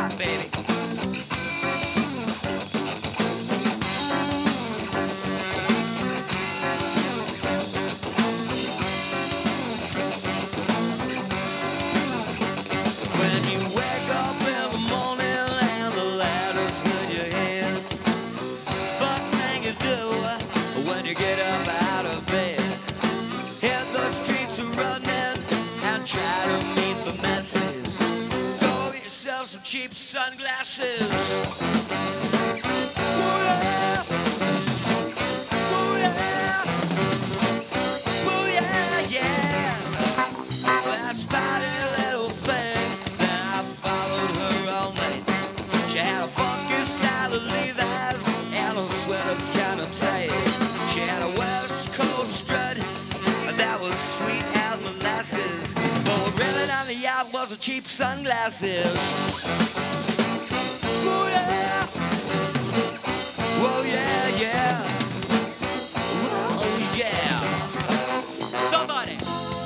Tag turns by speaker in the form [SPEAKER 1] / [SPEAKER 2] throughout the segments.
[SPEAKER 1] baby. When you wake up in the morning and the ladder's in your hand, first thing you do when you get up out of bed, hit the streets running and try to meet the masses. Go get yourself some cheap sunglasses. Ooh, yeah. Ooh, yeah. Ooh, yeah, yeah. That spotty little thing, then I followed her all night. She had a funky style of Levi's and her sweater's kind of tight. She had a West Coast strut that was sweet as molasses, but what really on the yacht was the cheap sunglasses. Oh yeah, oh yeah, yeah, oh yeah. Somebody.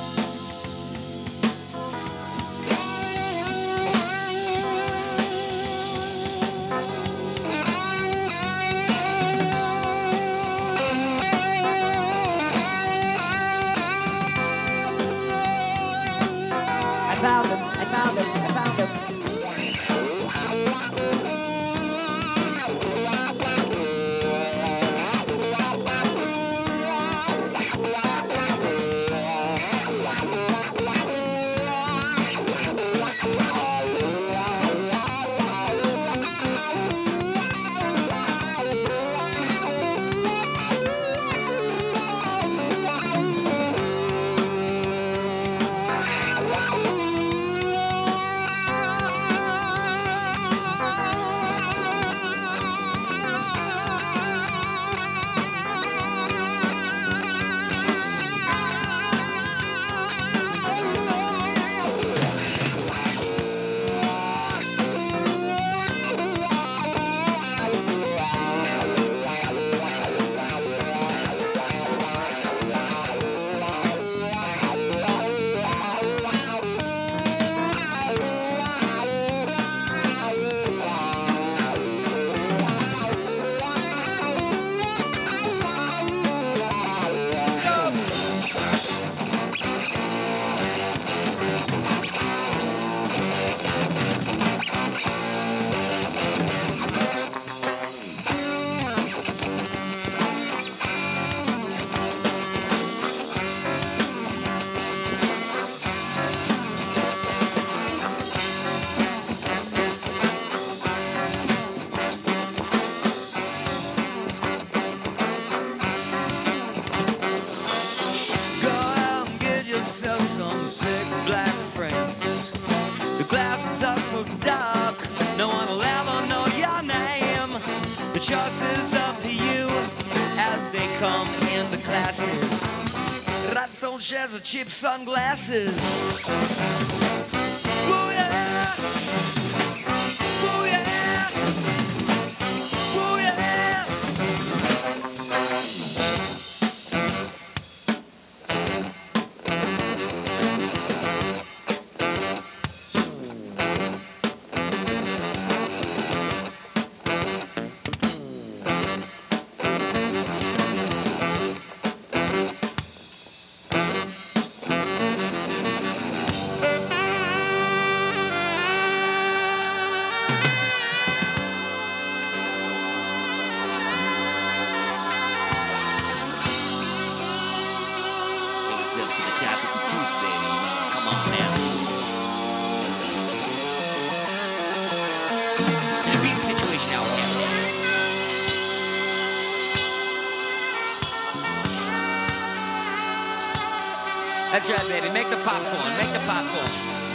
[SPEAKER 2] I found him. I found him. I found him.
[SPEAKER 1] Go out and get yourself some thick black frames. The glasses are so dark, no one will ever know your name. The choice is up to you as they come in the classes. Rhinestone shares of cheap sunglasses. Ooh, yeah. Ooh, yeah. Ooh, yeah. Zip to the top of the tooth, baby. Come on now. And a beat situation out here. That's right, baby. Make the popcorn. Make the popcorn.